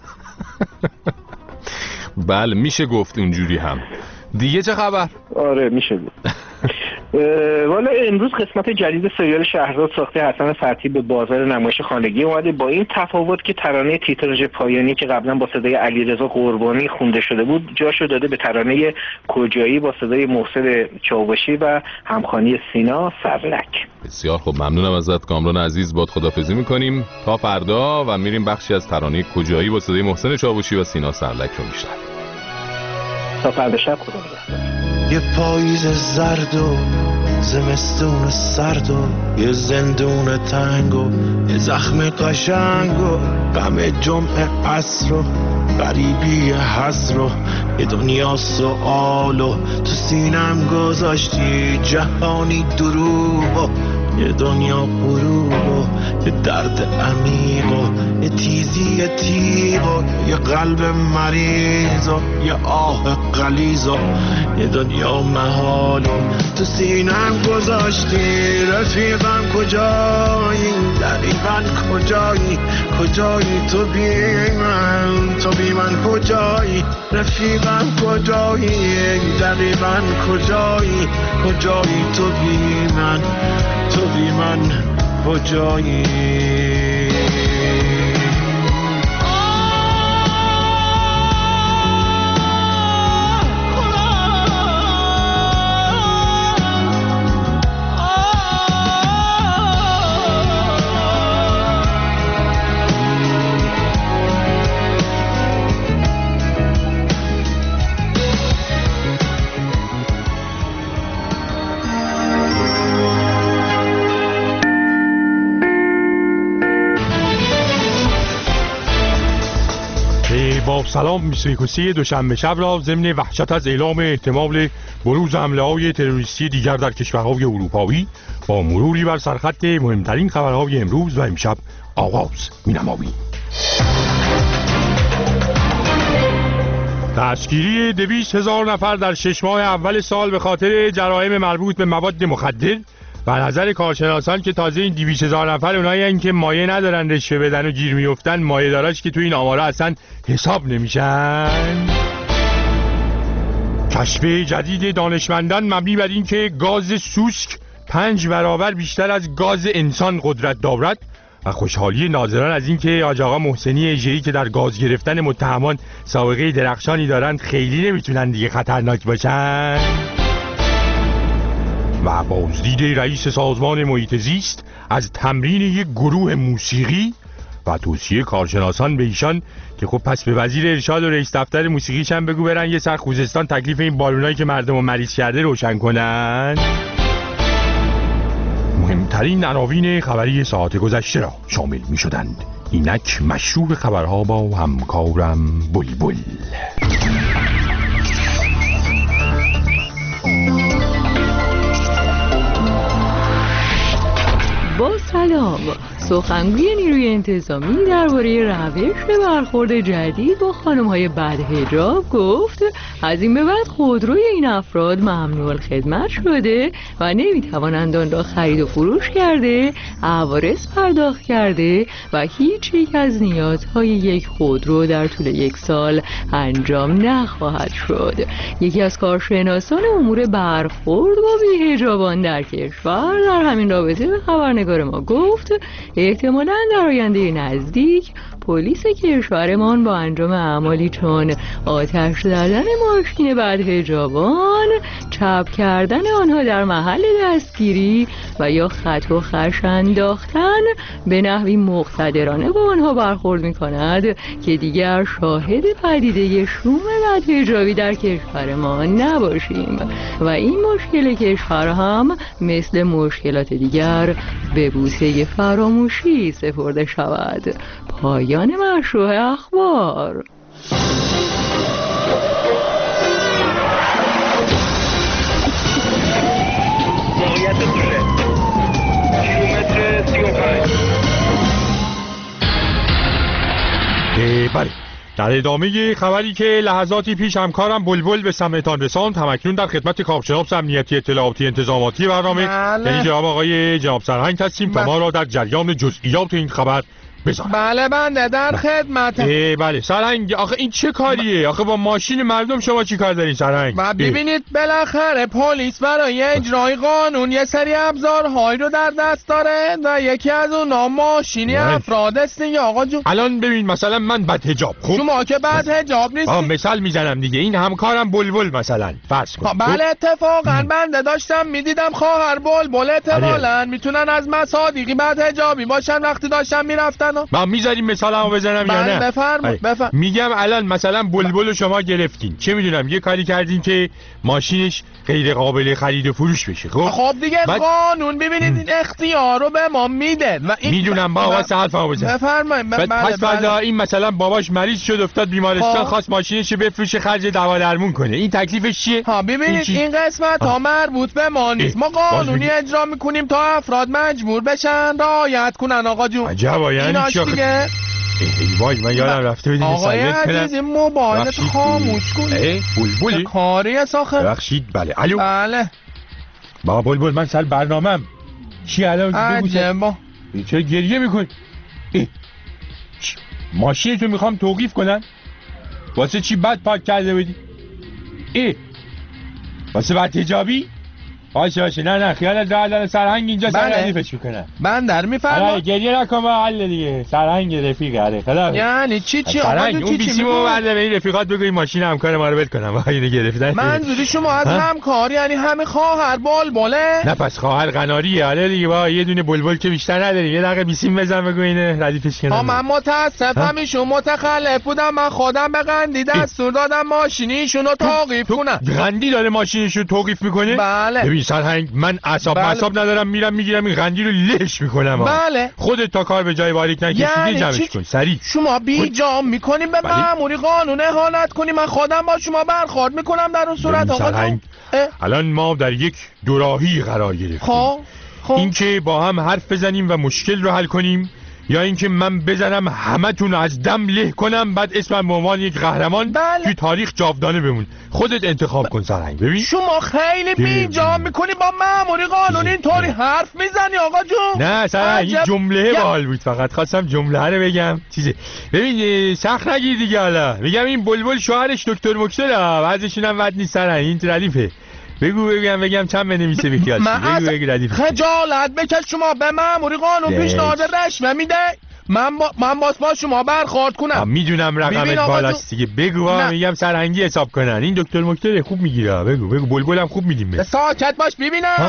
بله میشه گفت اونجوری هم. دیگه چه خبر؟ آره میشه گفت. والا امروز قسمت جدید سریال شهرزاد ساخته حسن فتحی به بازار نمایش خانگی اومده، با این تفاوت که ترانه تیتراژ پایانی که قبلا با صدای علیرضا قربانی خونده شده بود جاشو داده به ترانه کجایی با صدای محسن چاوشی و همخوانی سینا سرلک. بسیار خوب، ممنونم ازت کامران عزیز. باد خداحافظی میکنیم تا فردا و میریم بخشی از ترانه کجایی با صدای محسن چاوشی و سینا سرلک رو میشنویم. تا فردا شب خدا نگهدار. یه پاییز زرد و زمستون سرد و یه زندون تنگ و یه زخم قشنگ و غم جمعه عصر و غریبی حسر و یه دنیا سؤال و تو سینم گذاشتی جهانی دروغ و یه دنیا غروب و یه درد عمیق و یه تیزی تیغ و یه قلب مریض و یه آه غلیظ و یه دنیا محال و تو سینم گذاشتی. رفیقم کجایی؟ دقیقاً کجایی؟ کجایی تو بی من کجایی؟ رفیقم کجایی؟ دقیقاً کجایی؟ کجایی تو بی من کجایی؟ با سلام 21 دوشنبه شب را ضمن وحشت از اعلام احتمال بروز حمله‌های تروریستی دیگر در کشورهای اروپایی با مروری بر سرخط مهمترین خبرهای امروز و امشب آغاز می‌نماییم. دستگیری 200,000 نفر در 6 ماه اول سال به خاطر جرایم مربوط به مواد مخدر و نظر کارشناسان که تازه این 200,000 نفر اونایی هستن که مایه ندارن رشوه بدن و گیر میافتن، مایه داراش که تو این آمارا اصلا حساب نمیشن. کشف جدید دانشمندان مبنی بر این که گاز سوسک 5 برابر بیشتر از گاز انسان قدرت دارد و خوشحالی ناظران از این که حاج آقا محسنی اژه‌ای که در گاز گرفتن متهمان سابقه درخشانی دارند خیلی نمیتونن دیگه خطرناک باشن. و بازدید رئیس سازمان محیط زیست از تمرین یک گروه موسیقی و توصیه کارشناسان به ایشان که خب پس به وزیر ارشاد و رئیس دفتر موسیقیش هم بگو برن یه سر خوزستان تکلیف این بالونایی که مردم رو مریض کرده روشن کنن. مهمترین عناوین خبری ساعت گذشته را شامل می شدند. اینک مشروع خبرها با همکارم بلبل. با سلام، سخنگوی نیروی انتظامی درباره روش برخورد جدید با خانم‌های بدحجاب گفت از این به بعد خودروی این افراد ممنوع الخدمت شده و نمیتوانند آن را خرید و فروش کرده، عوارض پرداخت کرده و هیچ یک از نیازهای یک خودرو در طول 1 سال انجام نخواهد شد. یکی از کارشناسان امور برخورد با بی‌حجابان در کشور در همین رابطه به خبرنگار ما ما گفت احتمالاً در آینده نزدیک پلیس کشورمان با انجام اعمالی چون آتش زدن ماشین بدحجابان، چپ کردن آنها در محل دستگیری و یا خط و خش انداختن به نحوی مقتدرانه با آنها برخورد می‌کند که دیگر شاهد پدیده شوم بدحجابی در کشور ما نباشیم و این مشکل کشور هم مثل مشکلات دیگر به بوسه فراموشی سپرده شود. پایان مشروع اخبار. موقعیت دوره کیلومتر 35. بله، در ادامه خبری که لحظاتی پیش همکارم بلبل به سمعتان رساند، همکنون در خدمت کارشناس امنیتی اطلاعاتی انتظاماتی برنامه یعنی جناب سرهنگ هستیم تا ما را در جریان جزئیات این خبر بذار. بله بنده در خدمت. بله سرهنگ، آخه این چه کاریه؟ آخه با ماشین مردم شما چی کار دارین سرهنگ؟ ببینید بالاخره پلیس برای اجرای قانون یه سری ابزارهایی رو در دست داره و یکی از اونها ماشینی افراد است دیگه آقا جون. الان ببین مثلا من بدحجاب، خب شما که بدحجاب نیستی. مثال میزنم دیگه، این همکارم بلبل مثلا فرض کن. بله اتفاقا بنده داشتم میدیدم خواهر بلبل احتمالاً میتونن از مصادیقی بدحجابی باشن وقتی داشتم میرفتن. ما میذاریم مثالمو بزنم یا نه؟ بفرمایید. میگم الان مثلا بلبل شما گرفتین، چه میدونم یه کاری کردین که ماشینش غیر قابل خرید و فروش بشه. خب دیگه قانون ببینید این اختیار رو به ما میده و این میدونم بابا حرفمو بزن. بفرمایید. پس فردا این مثلا باباش مریض شد افتاد بیمارستان، خواست ماشینش رو بفروشه خرج دوا درمون کنه، این تکلیفش چیه؟ ببینید این قسمت ها مربوط به ما نیست، ما قانونی اجرا میکنیم تا افراد مجبور بشن رعایت کنن آقا جون. عجبا یعنی دیگه وای من یادم رفته بدین آقای عزیز موبایلت خاموش کن. بلبلی کاری ساخر بخشید. بله الو. بله بابا بلبل من سر برنامه‌ام چی الان عجبا چرا گریه میکنی؟ ماشینتو میخوام توقیف کنن واسه چی بد پاک کرده بودی؟ واسه بدحجابی؟ باشه نه خیالت راحت، سرهنگ اینجا ردیفش میکنه. من در میفرمام گریه نکن با حل دیگه، سرهنگ رفیقه. خدا یعنی چی سرهنگ اون بیسیمو برده به این رفیقات بگوی ماشین همکار ما رو بل کنم با اینو گرفتن. منظوری شما از همکار یعنی همه خواهر بلبله؟ نه پس خواهر قناریه. آره دیگه با یه دونه بلبل که بیشتر نداریم، یه دقیقه بیسیم بزن بگو اینه ردیفش کنم. من متاسفم ایشون متخلف بودم، من خودم به قندی دستور دادم ماشین ایشونو توقیف کنم. قندی داره ماشینشو توقیف میکنه؟ بله. سرهنگ من اعصاب ندارم، میرم میگیرم این قندی رو لهش میکنم. بله. خودت تا کار به جای باریک نکشیدی جمعش کن سریع. شما بیجام میکنیم به مأموری قانون اهانت کنی، من خودم با شما برخورد میکنم در اون صورت آقا. الان ما در یک دوراهی قرار گرفتیم. خب این که با هم حرف بزنیم و مشکل رو حل کنیم، یا اینکه من بزنم همتون از دم له کنم بعد اسمم به عنوان یک قهرمان توی تاریخ جاودانه بمون. خودت انتخاب کن سرهنگ. ببین شما خیلی بیجا میکنی با مأموری قانون اینطوری حرف میزنی آقا جون. نه سرهنگ این جمله باحال بود، فقط خواستم جمله رو بگم چیزه. ببین سخت نگیر دیگه. حالا میگم این بلبل شوهرش دکتر مکتره، بعضیشون هم بد نیست سرهنگ، این ردیفه. بگم چند بنویسه بخیال. بگو ردیف. خجالت بکش، شما به مأموری قانون پیشنهاد رشوه میده. من با شما برخورد کنم. میدونم رقمت بالاست دیگه. بگو میگم سرهنگی حساب کنن. این دکتر مکتر خوب میگیره. بگو بلبلم خوب میدیم. ساکت باش ببینم.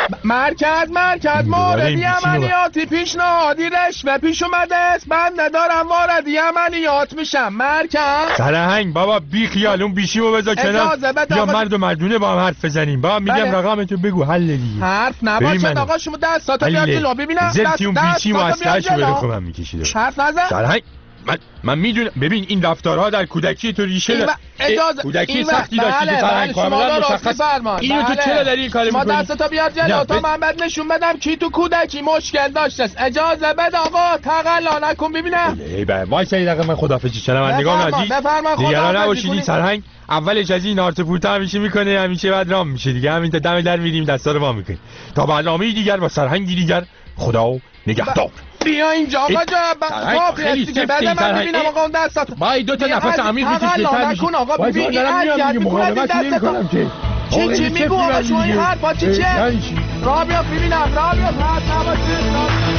مرکز موردی عملیاتی پیشنهادی رشوه پیش اومده است، من ندارم واردی عملیات میشم. مرکز سرهنگ بابا بی خیال اون بیشیمو بذار کنار، یا مرد و مردونه با هم حرف بزنیم. بابا میگم رقمتو بگو حل دیگه. حرف نباشه آقا، شما دستاتو بیار جلو ببینم. زرتی اون بیشیمو از تاشو برخوام میکشید. حرف نزن سرهنگ. من میدونم. ببین این رفتارها در کودکی تو ریشه اجازه کودکی سختی داشتی که سرهنگ کاملا مشخص. اینو تو چرا داری این کارو میکنی؟ ما دستتا بیار جلو تا من بعد نشون بدم کی تو کودکی مشکل داشته است. اجازه بده آقا، تقلا نکن ببینم. وایس یه دقیقه من خدافظی شنوندگان عزیز نگران نباشید. این سرهنگ اولش از این آرت پورتا همیشه میکنه، همیشه بعد رام میشه دیگه. همین تا دم در میریم دستا رو وا میکنیم. تا برنامه‌ای دیگر با سرهنگی دیگر، خدا نگهدار. بیا اینجا آقا جا خیلی که بعد من ببینم آقا اون دستات. وای دو تا نفس عمیق بکش بهتر میشه. آقا ببین این مقاومت نمی‌کنم که. چی میگو آقا شما این حرفا چیه؟ راه بیا ببینم، راه بیا، حرف نباشه.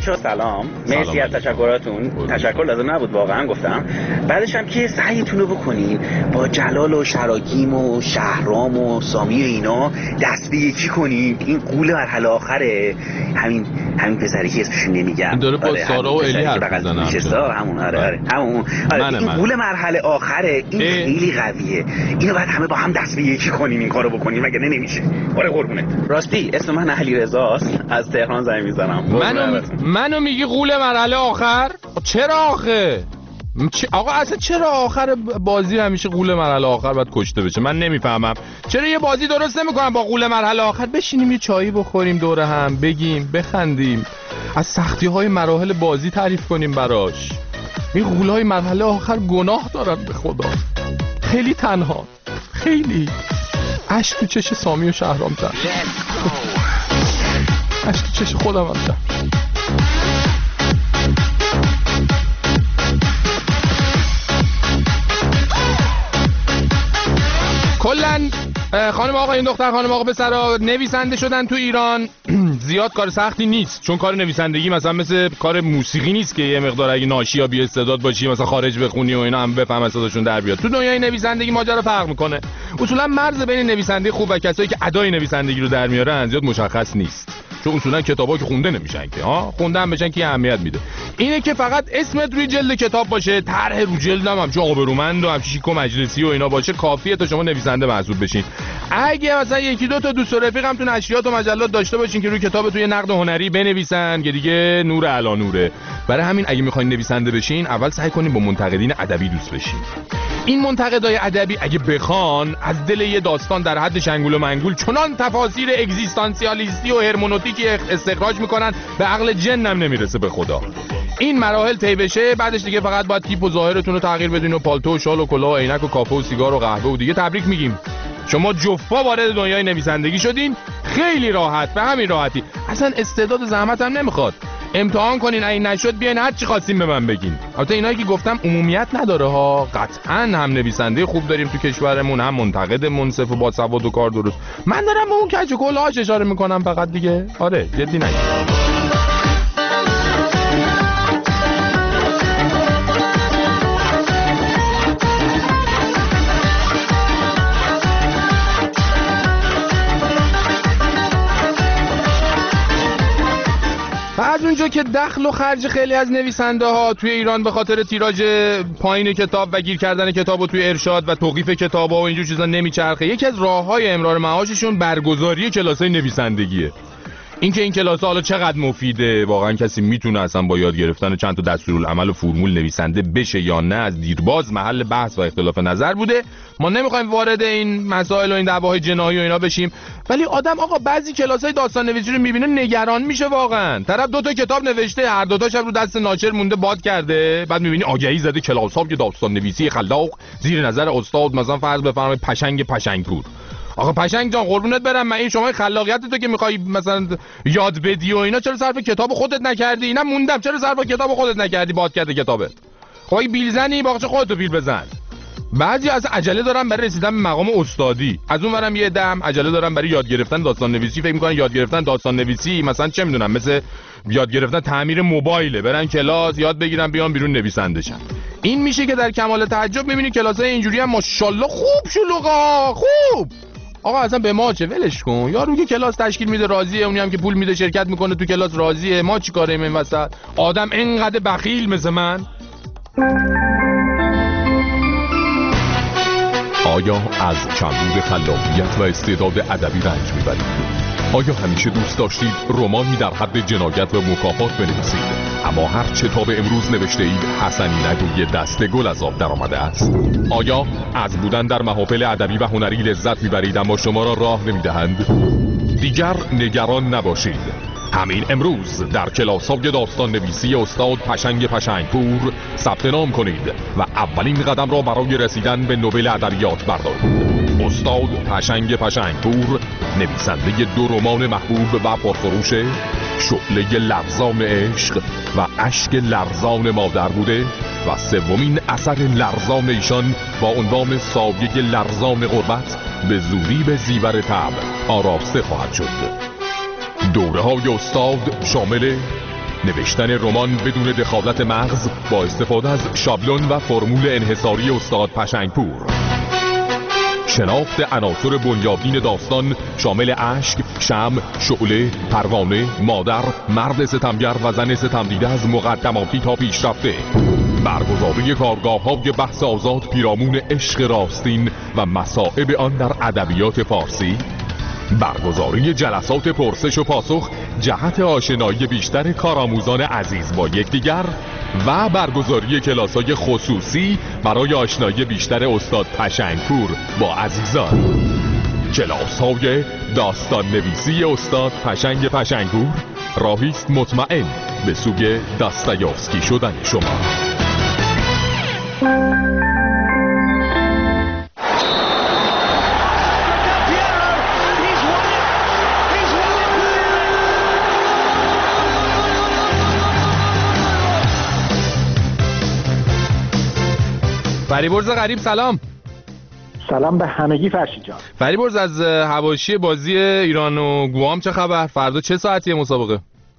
بچه‌ها سلام. مرسی از تشکراتون. تشکر لازم نبود واقعا گفتم. بعدش هم که سعیتون رو بکنین با جلال و شراکیم و شهرام و سامی و اینا دست به یکی کنین. این قول مرحله آخره. همین پسری که اسمش نمیگم. داره با سارا و الی حرف میزنه. همون همون. این قول مرحله آخره. این خیلی قویه. اینو بعد همه با هم دست به یکی کنین این کارو بکنین مگه نمیشه. آره قربونت. راستی اسم من علیرضاست. از تهران زنگ میزنم. منو میگی قول مرحله آخر؟ چرا آخه؟ آقا اصلا چرا آخر بازی همیشه قول مرحله آخر باید کشته بشه؟ من نمیفهمم. چرا یه بازی درست نمیکنن با قول مرحله آخر بشینیم یه چایی بخوریم دور هم بگیم بخندیم از سختی‌های مراحل بازی تعریف کنیم براش. این قول‌های مرحله آخر گناه دارن به خدا. خیلی تنها. خیلی اشک تو چش سامی و شهرام زد. اشک تو چش خودم هم زد. کلن خانم آقا این دختر خانم آقا پسرا نویسنده شدن تو ایران زیاد کار سختی نیست، چون کار نویسندگی مثلا مثل کار موسیقی نیست که یه مقدار اگه ناشی یا بی استعداد باشی مثلا خارج بخونی و اینا هم بفهم صداشون در بیاد. تو دنیای نویسندگی ماجرا فرق میکنه. اصولا مرز بین نویسنده خوب و کسایی که ادای نویسندگی رو در میارن زیاد مشخص نیست، چون اصولا کتابا که خونده نمیشن که خوندن بشن که اهمیت میده. اینه که فقط اسمت روی جلد کتاب باشه، طرح رو جلدم هم چه آبرومند و هم شیک و مجلسی و اینا باشه کافیه تا شما نویسنده محسوب بشین. اگه مثلا یکی دو تا دوست و رفیق هم تو نشریات و مجلات داشته باشین که روی کتابتون یه نقد هنری بنویسن که دیگه نور علی نوره. برای همین اگه میخواین نویسنده بشین اول سعی کنین با منتقدین ادبی دوست بشین. این منتقدای ادبی اگه بخوان از دل یه داستان در حد شنگول و منگول چنان تفاسیر اگزیستانسیالیستی و هرمنوتیکی استخراج میکنن به عقل جنم نمیرسه به خدا. این مراحل طی بشه بعدش دیگه فقط باید تیپ و ظاهرتون رو تغییر بدین و پالتو و شال و کلاه و عینک و کافه و سیگار و قهوه و دیگه تبریک میگیم. شما جفا وارد دنیای نویسندگی شدین. خیلی راحت، به همین راحتی. اصلا استعداد زحمت هم نمیخواد. امتحان کنین، این نشد بیاین هر چی خواستین به من بگین. البته اینایی که گفتم عمومیت نداره ها، قطعاً هم نویسنده خوب داریم تو کشورمون، هم منتقد منصف و با سواد و کار درست. من دارم به اون کج و کلهاش اشاره میکنم فقط دیگه. آره جدی نگید. از اونجا که دخل و خرج خیلی از نویسنده ها توی ایران به خاطر تیراژ پایین کتاب و گیر کردن کتابو توی ارشاد و توقیف کتابا و اینجور چیزا نمیچرخه، یکی از راههای امرار معاششون برگزاری کلاسای نویسندگیه. اینکه این کلاس‌ها حالا چقدر مفیده، واقعا کسی میتونه اصلا با یاد گرفتن چند تا دستورالعمل و فرمول نویسنده بشه یا نه، از دیرباز محل بحث و اختلاف نظر بوده. ما نمیخوایم وارد این مسائل و این دعواهای جنایی و اینا بشیم، ولی آدم آقا بعضی کلاس‌های داستان نویسی رو میبینه نگران میشه واقعا. طرف دو تا کتاب نوشته، هر دو تاش رو دست ناچر مونده باد کرده، بعد میبینی آگهی زده کلاس‌ها که داستان نویسی خلاق زیر نظر استاد مثلا فرض بفرمایید پشنگپور. آقا پشنگ جان قربونت برم، من این شما خلاقیت تو که میخوای مثلا یاد بدی و اینا چرا صرف کتاب خودت نکردی؟ اینا موندم چرا صرف کتاب خودت نکردی باد کرده کتابت؟ خب این بیل زنی باقش خودتو بیل بزن. بعضی از عجله دارن برای رسیدن به مقام استادی، از اون ورم یه دم عجله دارن برای یاد گرفتن داستان نویسی، فکر میکنن یاد گرفتن داستان نویسی مثلا چه میدونم مثل یاد گرفتن تعمیر موبایله، برن کلاس یاد بگیرن بیان بیرون نویسنده شن. این میشه که در کمال تعجب میبینی کلاسای اینجوری هم ماشاءالله خوب شلوغا خوب. آقا اصلا به ما چه، ولش کن. یارو که کلاس تشکیل میده راضیه، اونی هم که پول میده شرکت میکنه تو کلاس راضیه، ما چیکاریم این وسط؟ آدم اینقدر بخیل مثل من؟ آیا از کمبود خلاقیت و استعداد ادبی رنج میبرید؟ آیا همیشه دوست داشتید رمانی در حد جنایت و مکافات بنویسید، اما هر چه تا به امروز نوشته اید حسنی نگوی دست گل از آب در آمده است؟ آیا از بودن در محافل ادبی و هنری لذت میبرید اما شما را راه نمیدهند؟ دیگر نگران نباشید. همین امروز در کلاس‌های داستان نویسی استاد پشنگپور ثبت نام کنید و اولین قدم را برای رسیدن به نوبل ادبیات بردارید. استاد پشنگپور نویسنده 2 رمان محبوب و پرفروش، شعله لرزان عشق و اشک لرزان مادر بوده و 3مین اثر لرزان ایشان با عنوان سایه لرزان غربت به زودی به زیور طبع آراسته خواهد شد. دوره‌های استاد شامل نوشتن رمان بدون دخالت مغز با استفاده از شابلون و فرمول انحصاری استاد پشنگپور. شناخت عناصر بنیادین داستان شامل اشک، شمع، شعله، پروانه، مادر، مرد ستمگر و زن ستمدیده از مقدماتی تا پیشرفته. برگزاری کارگاه‌های بحث آزاد پیرامون عشق راستین و مصائب آن در ادبیات فارسی. برگزاری جلسات پرسش و پاسخ جهت آشنایی بیشتر کارآموزان عزیز با یکدیگر و برگزاری کلاس‌های خصوصی برای آشنایی بیشتر استاد پشنگپور با عزیزان. کلاس‌های داستان نویسی استاد پشنگ پشنگپور راهیست مطمئن به سوی داستایوفسکی شدن شما. فریبرز غریب سلام. سلام به همگی فرشید جان. فریبرز از حواشی بازی ایران و گوام چه خبر؟ فردا چه ساعتیه مسابقه؟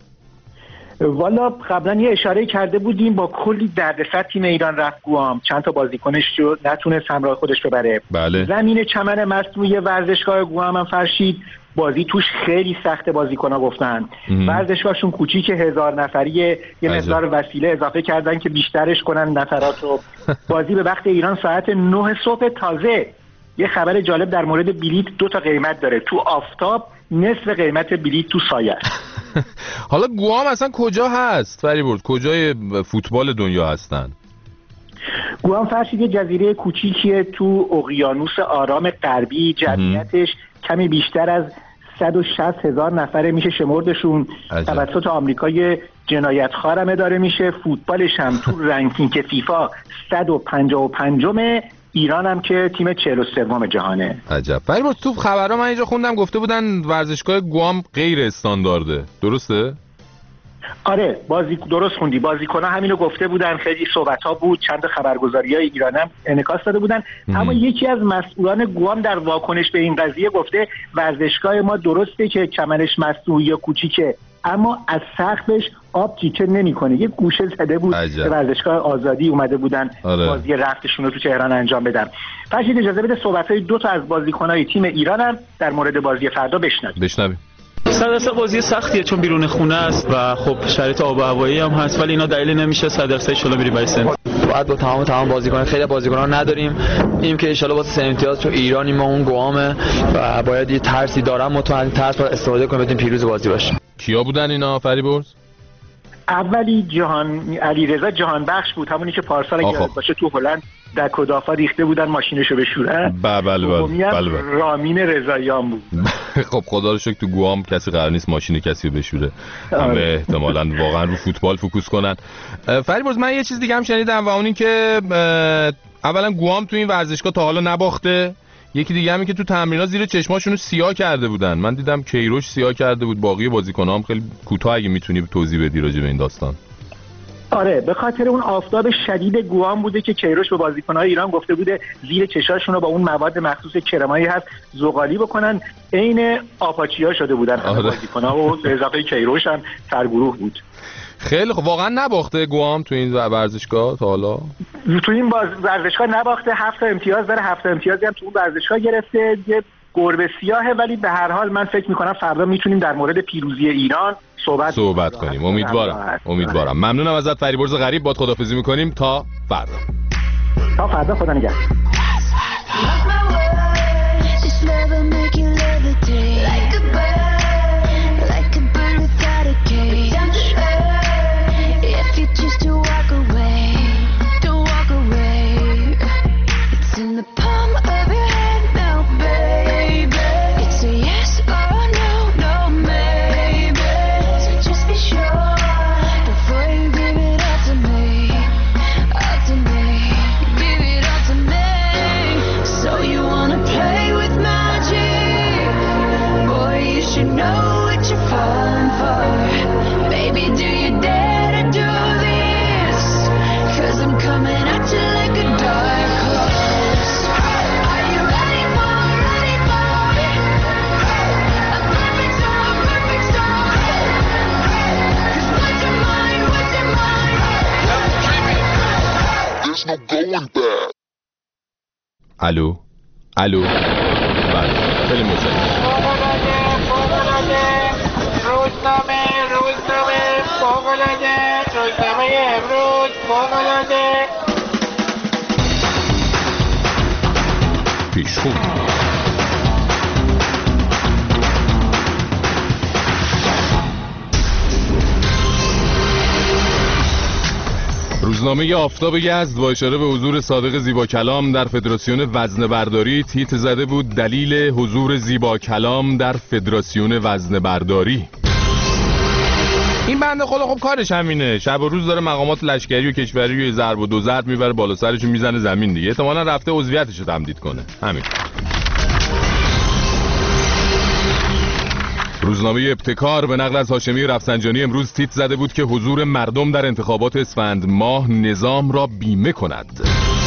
والا قبلا یه اشاره کرده بودیم با کلی دردسر تیم ایران رفت گوام، چند تا بازیکنش رو نتونست همراه خودش ببره. بله. زمین چمن مصنوعی ورزشگاه گوام هم فرشید بازی توش خیلی سخت، بازیکن‌ها گفتن ورزشگاهشون کوچیک 1000 نفریه، یه مقدار وسیله اضافه کردن که بیشترش کنن نفرات رو. بازی به وقت ایران ساعت 9 صبح. تازه یه خبر جالب در مورد بلیت، 2 تا قیمت داره، تو آفتاب نصف قیمت بلیت تو سایه. حالا گوام اصلا کجا هست فریبرز؟ کجای فوتبال دنیا هستن؟ گوام فرشید یه جزیره کوچیکیه تو اقیانوس آرام غربی، جمعیتش کمی بیشتر از 160,000 نفره میشه شمردشون. توسط آمریکای جنایتخوار اداره میشه. فوتبالش هم تو رنکینگ فیفا 155م. ایران هم که تیم 43م جهانه. عجب. فریبرز تو خبرها من اینجا خوندم گفته بودن ورزشگاه گوام غیر استاندارده، درسته؟ آره درست خوندی. بازیکن‌ها همینو گفته بودن، خیلی صحبت‌ها بود، چند خبرگزاری‌های ایران هم انعکاس داده بودن. اما یکی از مسئولان گوام در واکنش به این قضیه گفته ورزشگاه ما درسته که کمرش مصنوعی یا کوچیکه، اما از سقفش آب چیچه نمی‌کنه. یه گوشه زده بود به ورزشگاه آزادی اومده بودن بازی رفتشون رو تو تهران انجام بدن. پس اجازه بده صحبت‌های 2 تا از بازیکن‌های تیم ایران هم در مورد بازی فردا بشنویم. 100% بازی سختیه چون بیرون خونه است و خب شرایط آب و هوایی هم هست، ولی اینا دلیل نمیشه 100% ان شاءالله میریم برسیم. باید با تمام بازیکن، خیلی بازیکن‌ها نداریم، اینیم که ان شاءالله واسه 3 امتیاز تو ایرانی ما اون گوامه و باید یه ترسی دارم مطمئن ترس استفاده کنیم بتونیم پیروز بازی باشیم. کیا بودن اینا فریبرز؟ اولی علیرضا جهانبخش بود، همونی که پارسال اگه باشه تو هلند در کدافا ریخته بودن ماشینشو بشورن. بله. رامین رضاییان بود. خب خدا رو شکر تو گوام کسی قرار نیست ماشین کسی رو بشوره. همه احتمالاً واقعا رو فوتبال فوکوس کنن. فریبرز من یه چیز دیگه هم شنیدم و اون این که اولا گوام تو این ورزشگاه تا حالا نباخته. یکی دیگه همین که تو تمرینات زیر چشماشونو سیاه کرده بودن. من دیدم کیروش سیاه کرده بود، باقی بازیکن‌ها هم خیلی کوتاه. اگه میتونی توضیح بدی راجع به این داستان. آره به خاطر اون آفتاب شدید گوام بوده که کیروش به بازیکن‌های ایران گفته بوده زیر چشاشون رو با اون مواد مخصوص کرمایی هست زغالی بکنن. عین آپاچیا شده بودن بازیکن‌ها و به اضافه کیروش هم سرگروه بود. خیلی خب. واقعا نباخته گوام تو این ورزشگاه تا حالا؟ تو این ورزشگاه نباخته. 7 امتیاز داره. 7 امتیازی هم تو اون ورزشگاه گرفته. یه گربه سیاهه، ولی به هر حال من فکر می‌کنم فردا میتونیم در مورد پیروزی ایران صحبت کنیم. امیدوارم. ممنونم ازت فریبرز غریب. باد خداحافظی می‌کنیم تا فردا. خدا نگهدار. So الو بله خیلی متشکرم. روزنامه امروز فوق‌العاده پیشخون. روزنامه آفتاب یزد با اشاره به حضور صادق زیباکلام در فدراسیون وزنه‌برداری تیتر زده بود دلیل حضور زیباکلام در فدراسیون وزنه‌برداری. این بنده خدا خب کارش همینه، شب و روز داره مقامات لشکری و کشوری و ضرب و دوزرد میبره بالا سرشو میزنه زمین دیگه. احتمالاً رفته عضویتشو تمدید کنه. همین. روزنامه ابتکار به نقل از هاشمی رفسنجانی امروز تیتر زده بود که حضور مردم در انتخابات اسفند ماه نظام را بیمه کند.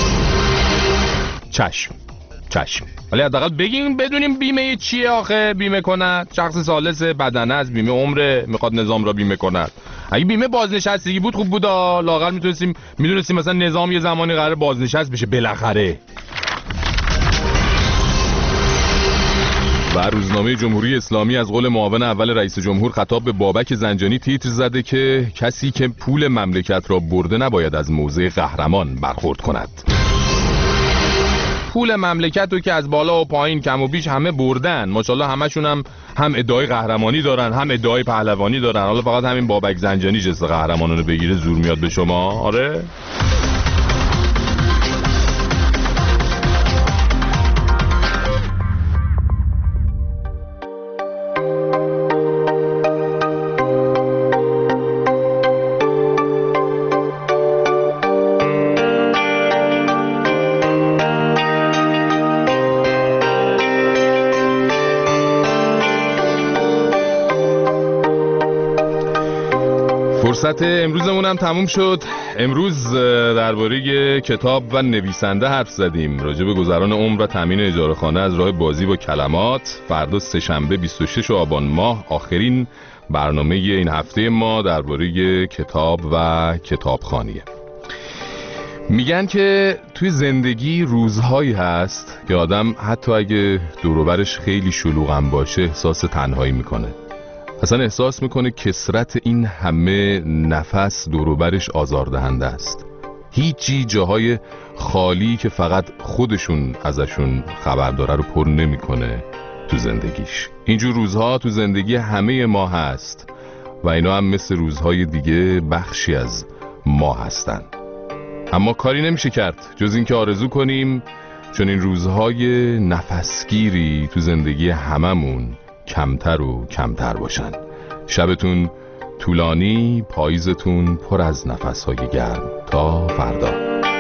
چشم ولی حداقل بگیم بدونیم بیمه چیه آخه بیمه کند. شخص ثالث بدنه از بیمه عمره میخواد نظام را بیمه کند. اگه بیمه بازنشستگی بود خوب بود، لااقل میدونستیم مثلا نظام یه زمانی قرار بازنشست بشه بالاخره. و روزنامه جمهوری اسلامی از قول معاون اول رئیس جمهور خطاب به بابک زنجانی تیتر زده که کسی که پول مملکت را برده نباید از موضع قهرمان برخورد کند. پول مملکت رو که از بالا و پایین کم و بیش همه بردن، ماشاءالله همشون هم ادعای قهرمانی دارن هم ادعای پهلوانی دارن. حالا فقط همین بابک زنجانی جست قهرمانانو بگیره زور میاد به شما. آره فرصت امروزمون هم تموم شد. امروز درباره کتاب و نویسنده حرف زدیم، راجع به گذران عمر و تامین اجاره خانه از راه بازی با کلمات. فردا سه‌شنبه 26 آبان ماه آخرین برنامه این هفته ما درباره کتاب و کتابخوانیه. میگن که توی زندگی روزهایی هست که آدم حتی اگه دور و برش خیلی شلوغم باشه احساس تنهایی میکنه. اصلا احساس میکنه کثرت این همه نفس دور و برش آزاردهنده است. هیچی جاهای خالی که فقط خودشون ازشون خبر داره رو پر نمیکنه تو زندگیش. اینجور روزها تو زندگی همه ما هست و اینا هم مثل روزهای دیگه بخشی از ما هستن. اما کاری نمیشه کرد جز این که آرزو کنیم چون این روزهای نفسگیری تو زندگی هممون کمتر و کمتر باشن. شبتون طولانی، پاییزتون پر از نفسهای گرم. تا فردا.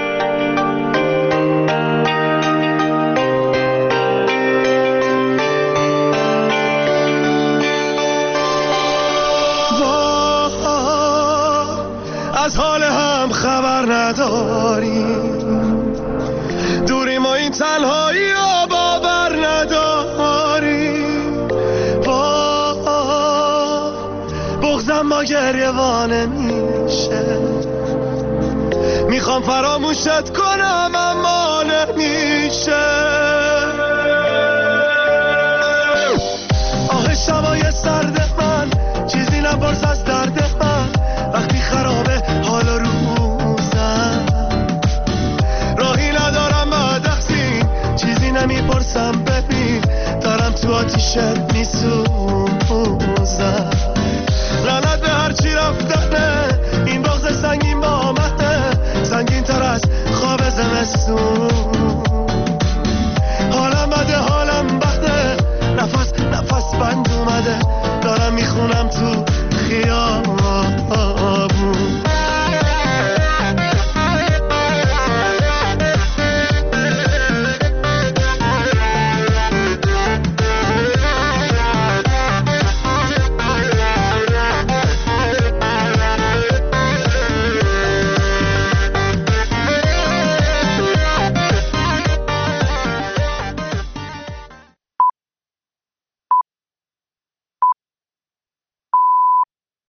از حال هم خبر نداریم، دوری ما این تنهایی رو باور نداریم. بغضم با گریوانه میشه، میخوام فراموشت کنم اما نمیشه. آه شبای سرد من چیزی نپرسم